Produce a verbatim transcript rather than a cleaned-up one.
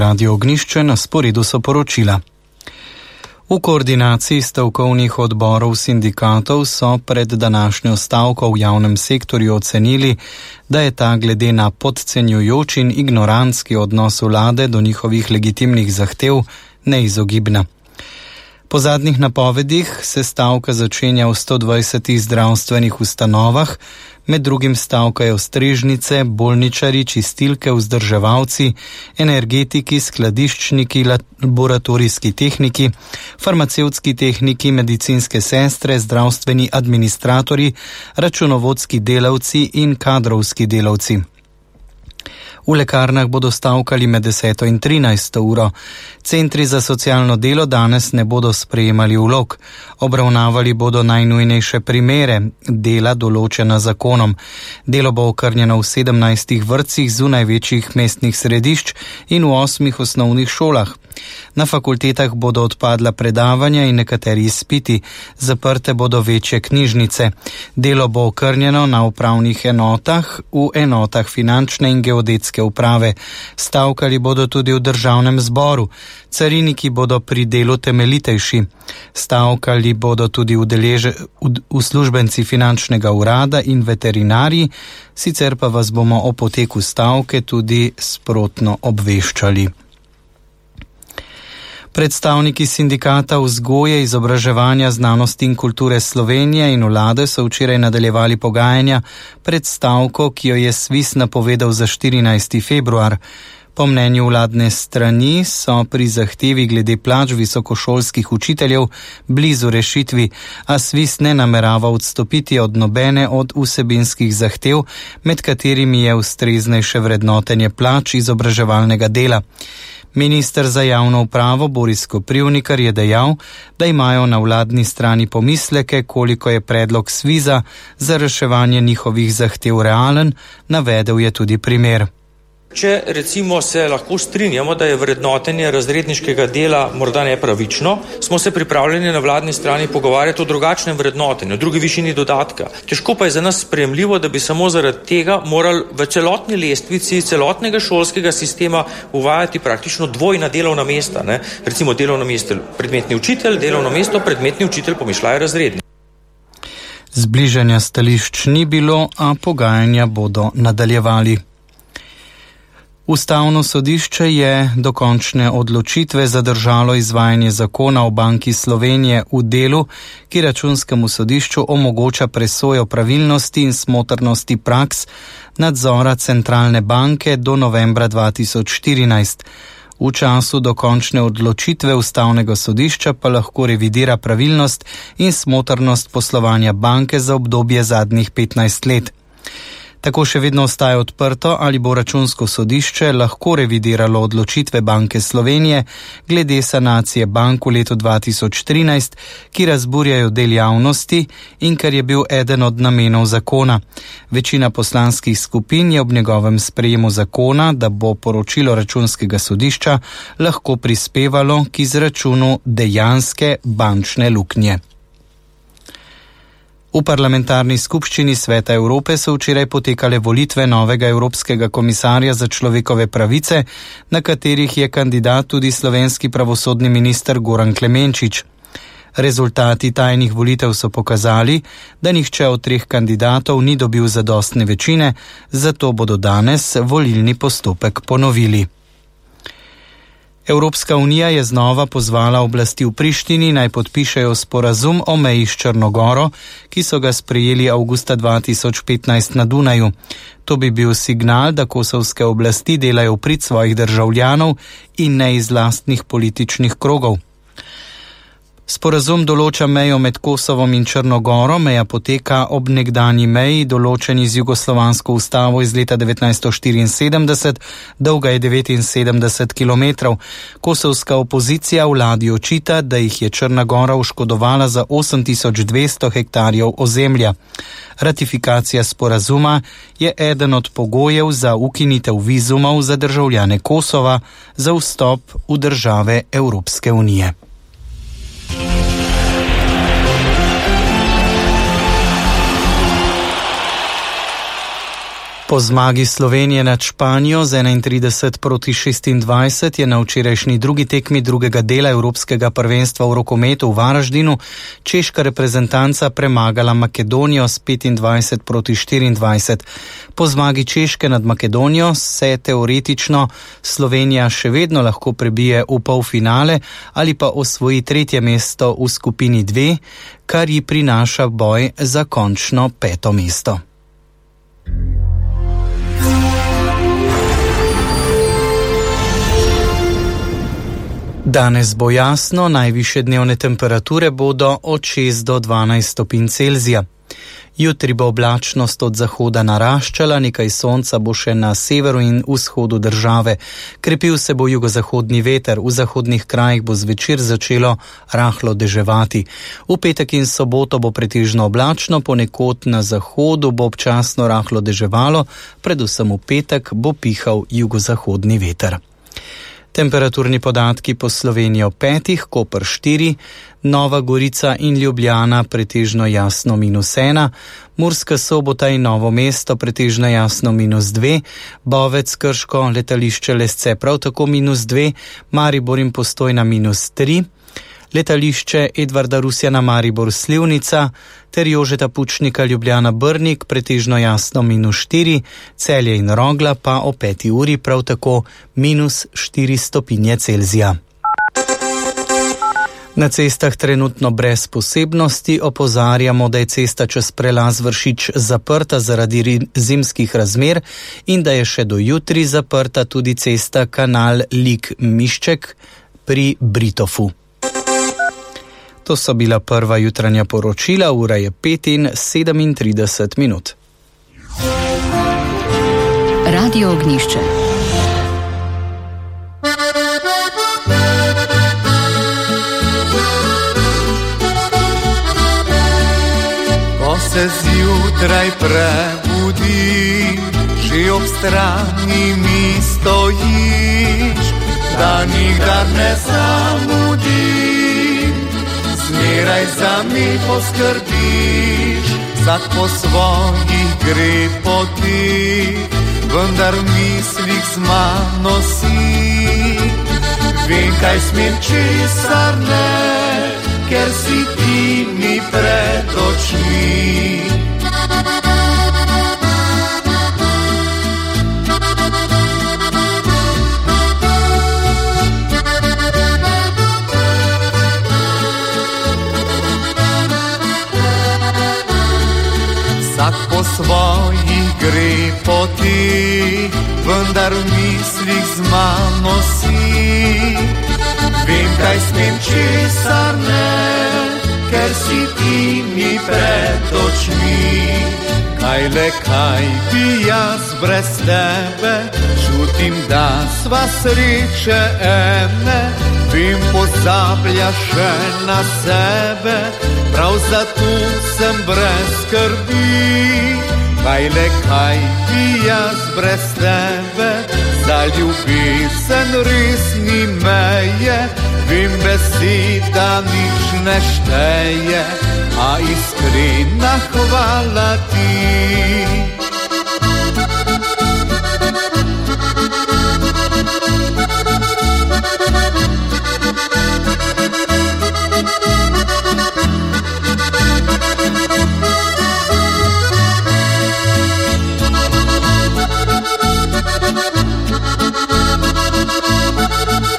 Radio Ognjišče, na sporedu so poročila. V koordinaciji stavkovnih odborov sindikatov so pred današnjo stavko v javnem sektorju ocenili, da je ta glede na podcenjujoč in ignorantski odnos vlade do njihovih legitimnih zahtev neizogibna. Po zadnjih napovedih se stavka začenja v sto dvajsetih zdravstvenih ustanovah, med drugim stavkajo strežnice, bolničari, čistilke, vzdrževalci, energetiki, skladiščniki, laboratorijski tehniki, farmacevtski tehniki, medicinske sestre, zdravstveni administratorji, računovodski delavci in kadrovski delavci. V lekarnah bodo stavkali med deseto in trinajsto uro. Centri za socialno delo danes ne bodo sprejemali vlog. Obravnavali bodo najnujnejše primere, dela določena zakonom. Delo bo okrnjeno v sedemnajstih vrtcih zunaj večjih mestnih središč in v osmih osnovnih šolah. Na fakultetah bodo odpadla predavanja in nekateri izpiti, zaprte bodo večje knjižnice. Delo bo okrnjeno na upravnih enotah, v enotah finančne in geodetske uprave. Stavkali bodo tudi v državnem zboru. Cariniki bodo pri delu temeljitejši. Stavkali bodo tudi udeleže, uslužbenci finančnega urada in veterinarji, sicer pa vas bomo o poteku stavke tudi sprotno obveščali. Predstavniki sindikata vzgoje, izobraževanja, znanosti in kulture Slovenije in vlade so včeraj nadaljevali pogajanja pred stavko, ki jo je SVIZ napovedal za štirinajsti februar. Po mnenju vladne strani so pri zahtevi glede plač visokošolskih učiteljev blizu rešitvi, a SVIZ ne namerava odstopiti od nobene od vsebinskih zahtev, med katerimi je ustreznejše vrednotenje plač izobraževalnega dela. Minister za javno upravo Boris Koprivnikar je dejal, da imajo na vladni strani pomisleke, koliko je predlog SVIZ-a za reševanje njihovih zahtev realen, navedel je tudi primer. Če recimo se lahko strinjamo, da je vrednotenje razredniškega dela morda nepravično, smo se pripravljeni na vladni strani pogovarjati o drugačnem vrednotenju, o drugi višini dodatka. Težko pa je za nas sprejemljivo, da bi samo zaradi tega morali v celotni lestvici celotnega šolskega sistema uvajati praktično dvojna delovna mesta. Ne? Recimo delovno mesto predmetni učitelj, delovno mesto predmetni učitelj pomišljajo razredni. Zbližanja stališč ni bilo, a pogajanja bodo nadaljevali. Ustavno sodišče je do končne odločitve zadržalo izvajanje zakona o Banki Slovenije v delu, ki Računskemu sodišču omogoča presojo pravilnosti in smotrnosti praks nadzora centralne banke do novembra dva tisoč štirinajst. V času do končne odločitve Ustavnega sodišča pa lahko revidira pravilnost in smotrnost poslovanja banke za obdobje zadnjih petnajst let. Tako še vedno ostaje odprto, ali bo Računsko sodišče lahko revidiralo odločitve Banke Slovenije glede sanacije bank v letu dva tisoč trinajst, ki razburjajo del javnosti in kar je bil eden od namenov zakona. Večina poslanskih skupin je ob njegovem sprejemu zakona, da bo poročilo Računskega sodišča lahko prispevalo k izračunu dejanske bančne luknje. V parlamentarni skupščini Sveta Evrope so včeraj potekale volitve novega evropskega komisarja za človekove pravice, na katerih je kandidat tudi slovenski pravosodni minister Goran Klemenčič. Rezultati tajnih volitev so pokazali, da nihče od treh kandidatov ni dobil zadostne večine, zato bodo danes volilni postopek ponovili. Evropska unija je znova pozvala oblasti v Prištini naj podpišejo sporazum o meji s Črno Goro, ki so ga sprejeli avgusta dva tisoč petnajst na Dunaju. To bi bil signal, da kosovske oblasti delajo v prid svojih državljanov in ne iz lastnih političnih krogov. Sporazum določa mejo med Kosovom in Črno Goro, meja poteka ob nekdanji meji, določeni z jugoslovansko ustavo iz leta devetnajststo štiriinsedemdeset, dolga je devetinsedemdeset kilometrov. Kosovska opozicija vladi očita, da jih je Črna Gora oškodovala za osem tisoč dvesto hektarjev ozemlja. Ratifikacija sporazuma je eden od pogojev za ukinitev vizumov za državljane Kosova za vstop v države Evropske unije. Po zmagi Slovenije nad Španijo z enaintrideset proti šestindvajset je na včerajšnji drugi tekmi drugega dela Evropskega prvenstva v rokometu v Varaždinu češka reprezentanca premagala Makedonijo s petindvajset proti štiriindvajset. Po zmagi Češke nad Makedonijo se teoretično Slovenija še vedno lahko prebije v polfinale ali pa osvoji tretje mesto v skupini dve, kar ji prinaša boj za končno peto mesto. Danes bo jasno, najvišje dnevne temperature bodo od šest do dvanajst stopinj Celzija. Jutri bo oblačnost od zahoda naraščala, nekaj sonca bo še na severu in vzhodu države. Krepil se bo jugozahodni veter, v zahodnih krajih bo zvečer začelo rahlo deževati. V petek in soboto bo pretežno oblačno, ponekod na zahodu bo občasno rahlo deževalo, predvsem v petek bo pihal jugozahodni veter. Temperaturni podatki po Sloveniji ob petih, Koper štiri, Nova Gorica in Ljubljana pretežno jasno minus ena, Murska Sobota in Novo mesto pretežno jasno minus dve, Bovec, Krško, letališče Lesce prav tako minus dve, Maribor in Postojna minus tri, letališče Edvarda Rusjana Maribor Slivnica ter Jožeta Pučnika Ljubljana Brnik pretežno jasno minus štiri, Celje in Rogla pa o peti uri prav tako minus štiri stopinje Celzija. Na cestah trenutno brez posebnosti, opozarjamo, da je cesta čez prelaz Vršič zaprta zaradi zimskih razmer in da je še do jutri zaprta tudi cesta kanal Lik-Mišček pri Britofu. To so bila prva jutranja poročila, ura je pet in sedemintrideset minut. Radio Ognjišče. Ko se zjutraj prebudi, že ob strani mi stojiš, da nikdar ne zamudiš. Zmeraj za mi poskrbiš, vsak po svojih gre poti, vendar v mislih z mano si. Vem, kaj smem, česar ne, ker si ti mi pred očmi. Vsak po svojih gre poti, vendar v mislih z mano si. Vem, kaj smem, česar ne, ker si ti mi pred očmi. Kaj le kaj bi jaz brez tebe, čutim, da sva sreče ene. Vem, pozabljaš še na sebe, prav zato sem brez skrbi. Kaj le kaj bi jaz brez tebe, za ljubezen res ni meje. Vem, beseda nič ne šteje, a iskrena hvala ti.